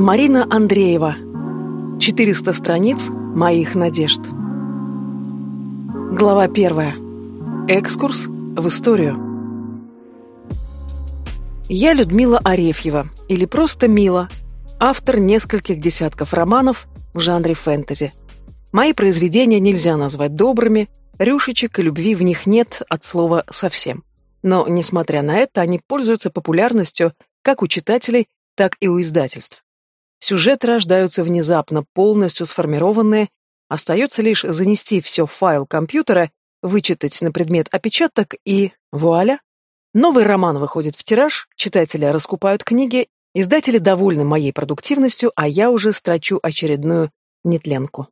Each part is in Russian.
Марина Андреева. 400 страниц моих надежд. Глава 1. Экскурс в историю. Я Людмила Арефьева, или просто Мила, автор нескольких десятков романов в жанре фэнтези. Мои произведения нельзя назвать добрыми, рюшечек и любви в них нет от слова совсем. Но, несмотря на это, они пользуются популярностью как у читателей, так и у издательств. Сюжеты рождаются внезапно, полностью сформированные, остается лишь занести все в файл компьютера, вычитать на предмет опечаток и вуаля! Новый роман выходит в тираж, читатели раскупают книги, издатели довольны моей продуктивностью, а я уже строчу очередную нетленку.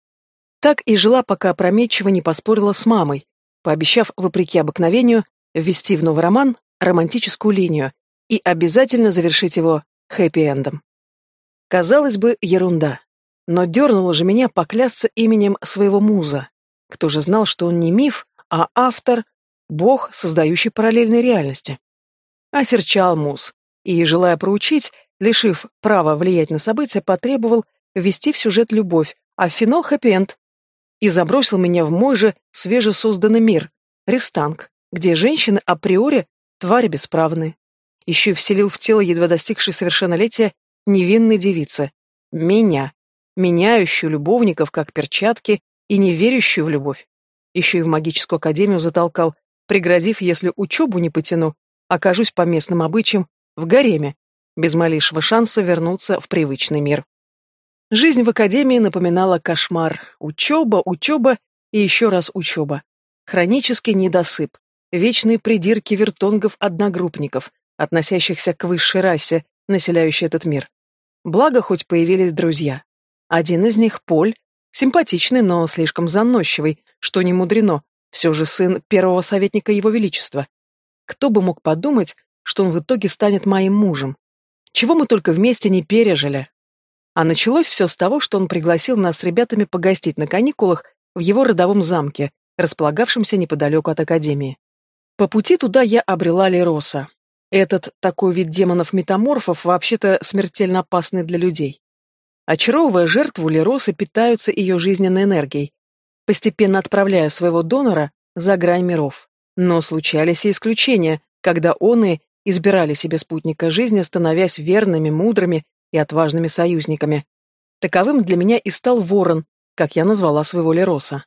Так и жила, пока опрометчиво не поспорила с мамой, пообещав, вопреки обыкновению, ввести в новый роман романтическую линию и обязательно завершить его хэппи-эндом. Казалось бы, ерунда. Но дернуло же меня поклясться именем своего муза. Кто же знал, что он не миф, а автор, бог, создающий параллельные реальности? Осерчал муз, и, желая проучить, лишив права влиять на события, потребовал ввести в сюжет любовь, а в финал хэппи-энд. И забросил меня в мой же свежесозданный мир, Рестанг, где женщины априори твари бесправные. Еще и вселил в тело едва достигшей совершеннолетия невинной девицы. Меня, меняющую любовников как перчатки и не верящую в любовь. Еще и в магическую академию затолкал, пригрозив, если учебу не потяну, окажусь по местным обычаям в гареме, без малейшего шанса вернуться в привычный мир. Жизнь в академии напоминала кошмар. Учеба, учеба и еще раз учеба. Хронический недосып, вечные придирки вертонгов-одногруппников, относящихся к высшей расе, населяющей этот мир. Благо, хоть появились друзья. Один из них, Поль, симпатичный, но слишком заносчивый, что не мудрено, все же сын первого советника Его Величества. Кто бы мог подумать, что он в итоге станет моим мужем? Чего мы только вместе не пережили. А началось все с того, что он пригласил нас с ребятами погостить на каникулах в его родовом замке, располагавшемся неподалеку от академии. По пути туда я обрела Лероса. Этот такой вид демонов-метаморфов вообще-то смертельно опасный для людей. Очаровывая жертву, Леросы питаются ее жизненной энергией, постепенно отправляя своего донора за грань миров. Но случались и исключения, когда оны избирали себе спутника жизни, становясь верными, мудрыми и отважными союзниками. Таковым для меня и стал Ворон, как я назвала своего Лероса.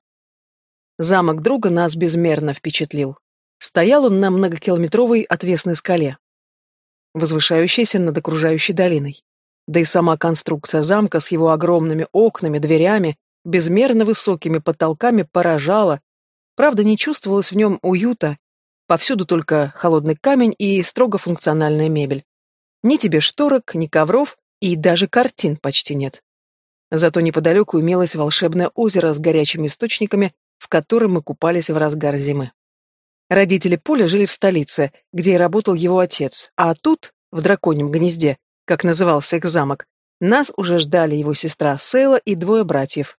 Замок друга нас безмерно впечатлил. Стоял он на многокилометровой отвесной скале, возвышающейся над окружающей долиной. Да и сама конструкция замка с его огромными окнами, дверями, безмерно высокими потолками поражала. Правда, не чувствовалось в нем уюта. Повсюду только холодный камень и строго функциональная мебель. Ни тебе шторок, ни ковров, и даже картин почти нет. Зато неподалеку имелось волшебное озеро с горячими источниками, в котором мы купались в разгар зимы. Родители Поля жили в столице, где и работал его отец, а тут, в драконьем гнезде, как назывался их замок, нас уже ждали его сестра Сейла и двое братьев.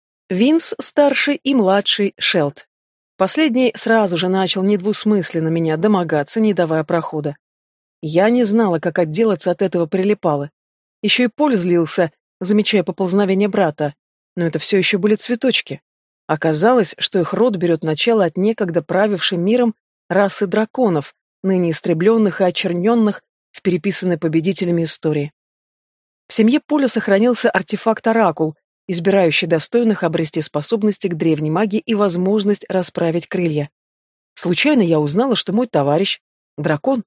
Винс старший и младший Шелд. Последний сразу же начал недвусмысленно меня домогаться, не давая прохода. Я не знала, как отделаться от этого прилипала. Еще и Поль злился, замечая поползновение брата, но это все еще были цветочки. Оказалось, что их род берет начало от некогда правившей миром расы драконов, ныне истребленных и очерненных в переписанной победителями истории. В семье Поля сохранился артефакт-оракул, избирающий достойных обрести способности к древней магии и возможность расправить крылья. Случайно я узнала, что мой товарищ — дракон.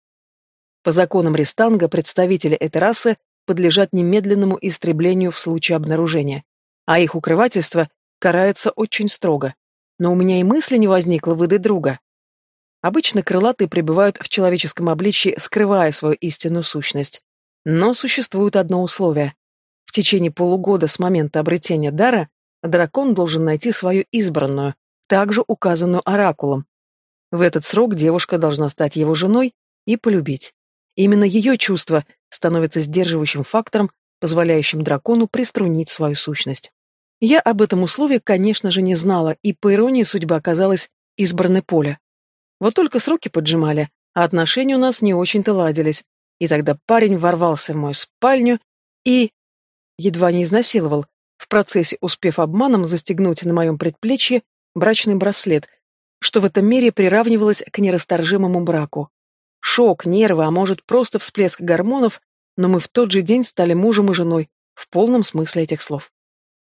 По законам Рестанга представители этой расы подлежат немедленному истреблению в случае обнаружения, а их укрывательство карается очень строго. Но у меня и мысли не возникло выдать друга. Обычно крылатые пребывают в человеческом обличье, скрывая свою истинную сущность. Но существует одно условие. В течение полугода с момента обретения дара дракон должен найти свою избранную, также указанную оракулом. В этот срок девушка должна стать его женой и полюбить. Именно ее чувство становится сдерживающим фактором, позволяющим дракону приструнить свою сущность. Я об этом условии, конечно же, не знала, и, по иронии судьбы, оказалась избранной Поля. Вот только сроки поджимали, а отношения у нас не очень-то ладились. И тогда парень ворвался в мою спальню и едва не изнасиловал, в процессе успев обманом застегнуть на моем предплечье брачный браслет, что в этом мире приравнивалось к нерасторжимому браку. Шок, нервы, а может просто всплеск гормонов, но мы в тот же день стали мужем и женой, в полном смысле этих слов.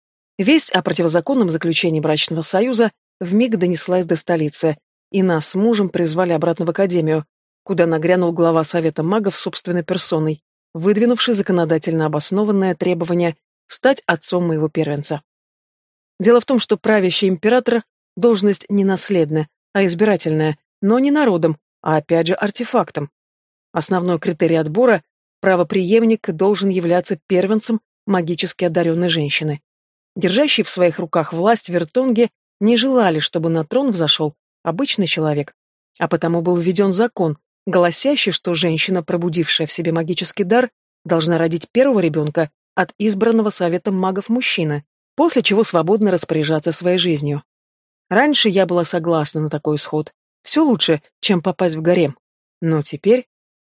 Весть о противозаконном заключении брачного союза вмиг донеслась до столицы, и нас с мужем призвали обратно в академию, куда нагрянул глава Совета магов собственной персоной, выдвинувший законодательно обоснованное требование стать отцом моего первенца. Дело в том, что правящий император – должность не наследная, а избирательная, но не народом, а опять же артефактом. Основной критерий отбора – правопреемник должен являться первенцем магически одаренной женщины. Держащие в своих руках власть вертонги не желали, чтобы на трон взошел обычный человек, а потому был введен закон, гласящий, что женщина, пробудившая в себе магический дар, должна родить первого ребенка от избранного советом магов мужчины, после чего свободно распоряжаться своей жизнью. Раньше я была согласна на такой исход. Все лучше, чем попасть в гарем. Но теперь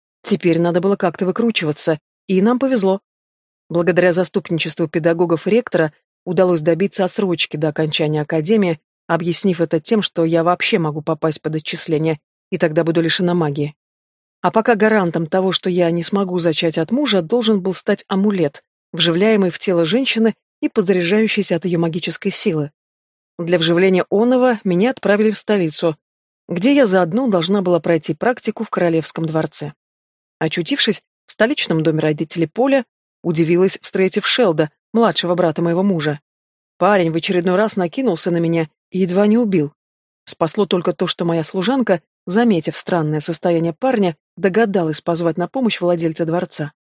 надо было как-то выкручиваться, и нам повезло. Благодаря заступничеству педагогов и ректора удалось добиться отсрочки до окончания академии, объяснив это тем, что я вообще могу попасть под отчисление, и тогда буду лишена магии. А пока гарантом того, что я не смогу зачать от мужа, должен был стать амулет, вживляемый в тело женщины и подзаряжающийся от ее магической силы. Для вживления оного меня отправили в столицу, где я заодно должна была пройти практику в Королевском дворце. Очутившись в столичном доме родителей Поля, удивилась, встретив Шелда, младшего брата моего мужа. Парень в очередной раз накинулся на меня и едва не убил. Спасло только то, что моя служанка, заметив странное состояние парня, догадалась позвать на помощь владельца дворца.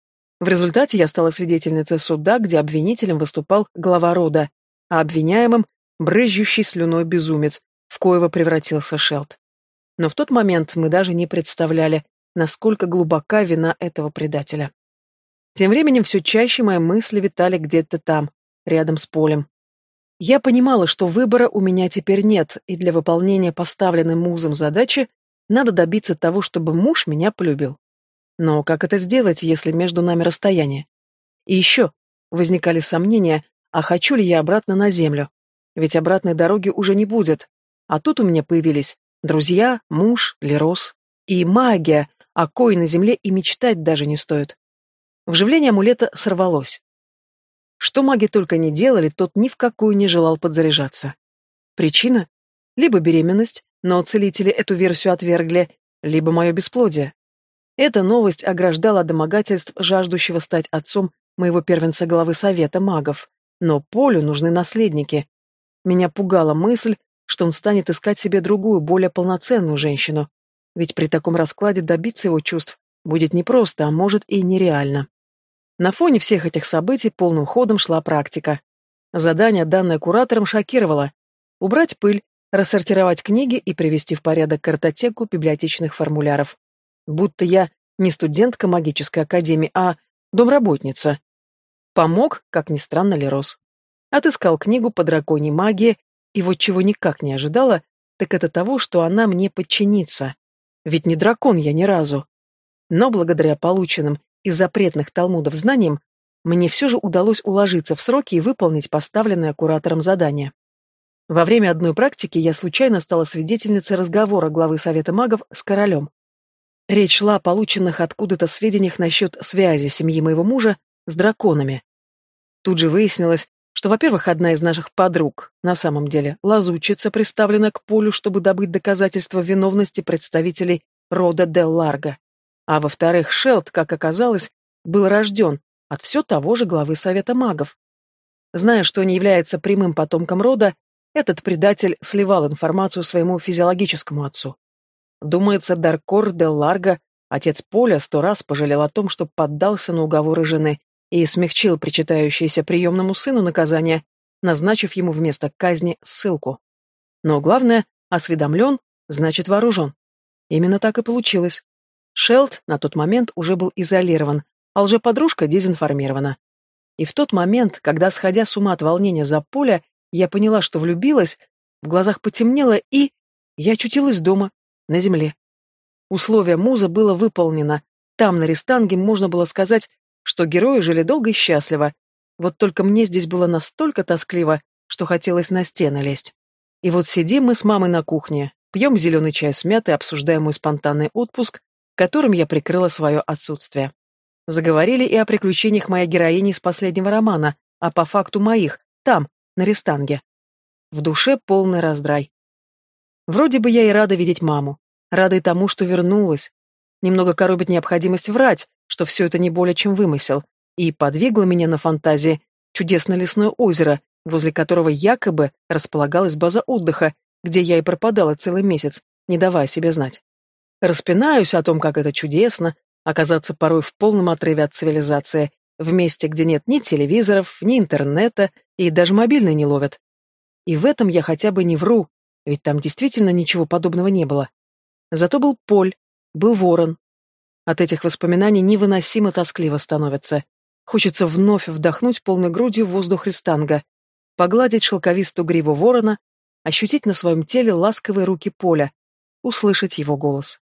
В результате я стала свидетельницей суда, где обвинителем выступал глава рода, а обвиняемым — брызжущий слюной безумец, в коего превратился Шелд. Но в тот момент мы даже не представляли, насколько глубока вина этого предателя. Тем временем все чаще мои мысли витали где-то там, рядом с Полем. Я понимала, что выбора у меня теперь нет, и для выполнения поставленной музом задачи надо добиться того, чтобы муж меня полюбил. Но как это сделать, если между нами расстояние? И еще возникали сомнения, а хочу ли я обратно на землю? Ведь обратной дороги уже не будет. А тут у меня появились друзья, муж, Лерос и магия, о коей на земле и мечтать даже не стоит. Вживление амулета сорвалось. Что маги только не делали, тот ни в какую не желал подзаряжаться. Причина? Либо беременность, но целители эту версию отвергли, либо мое бесплодие. Эта новость ограждала от домогательств жаждущего стать отцом моего первенца главы Совета магов. Но Полю нужны наследники. Меня пугала мысль, что он станет искать себе другую, более полноценную женщину. Ведь при таком раскладе добиться его чувств будет непросто, а может и нереально. На фоне всех этих событий полным ходом шла практика. Задание, данное куратором, шокировало. Убрать пыль, рассортировать книги и привести в порядок картотеку библиотечных формуляров. Будто я не студентка магической академии, а домработница. Помог, как ни странно, Лерос. Отыскал книгу по драконьей магии, и вот чего никак не ожидала, так это того, что она мне подчинится. Ведь не дракон я ни разу. Но благодаря полученным из запретных талмудов знаниям, мне все же удалось уложиться в сроки и выполнить поставленное куратором задание. Во время одной практики я случайно стала свидетельницей разговора главы Совета магов с королем. Речь шла о полученных откуда-то сведениях насчет связи семьи моего мужа с драконами. Тут же выяснилось, что, во-первых, одна из наших подруг, на самом деле, лазутчица, приставлена к Полю, чтобы добыть доказательства виновности представителей рода де Ларго. А во-вторых, Шелд, как оказалось, был рожден от все того же главы Совета магов. Зная, что не является прямым потомком рода, этот предатель сливал информацию своему физиологическому отцу. Думается, Даркор де Ларго, отец Поля, 100 раз пожалел о том, что поддался на уговоры жены и смягчил причитающееся приемному сыну наказание, назначив ему вместо казни ссылку. Но главное, осведомлен, значит вооружен. Именно так и получилось. Шелд на тот момент уже был изолирован, а лжеподружка дезинформирована. И в тот момент, когда, сходя с ума от волнения за Поля, я поняла, что влюбилась, в глазах потемнело, и я очутилась дома, на земле. Условие муза было выполнено. Там, на Рестанге, можно было сказать, что герои жили долго и счастливо, Вот только мне здесь было настолько тоскливо, что хотелось на стены лезть. И вот сидим мы с мамой на кухне, пьем зеленый чай с мятой, обсуждаем мой спонтанный отпуск, которым я прикрыла свое отсутствие. Заговорили и о приключениях моей героини из последнего романа, а по факту моих, там, на Рестанге. В душе полный раздрай. Вроде бы я и рада видеть маму, рада и тому, что вернулась. Немного коробит необходимость врать, что все это не более чем вымысел, и подвигло меня на фантазии чудесное лесное озеро, возле которого якобы располагалась база отдыха, где я и пропадала целый месяц, не давая себе знать. Распинаюсь о том, как это чудесно, оказаться порой в полном отрыве от цивилизации, в месте, где нет ни телевизоров, ни интернета, и даже мобильные не ловят. И в этом я хотя бы не вру, ведь там действительно ничего подобного не было. Зато был Поль, был Ворон. От этих воспоминаний невыносимо тоскливо становится. Хочется вновь вдохнуть полной грудью воздух Рестанга, погладить шелковистую гриву ворона, ощутить на своем теле ласковые руки Поля, услышать его голос.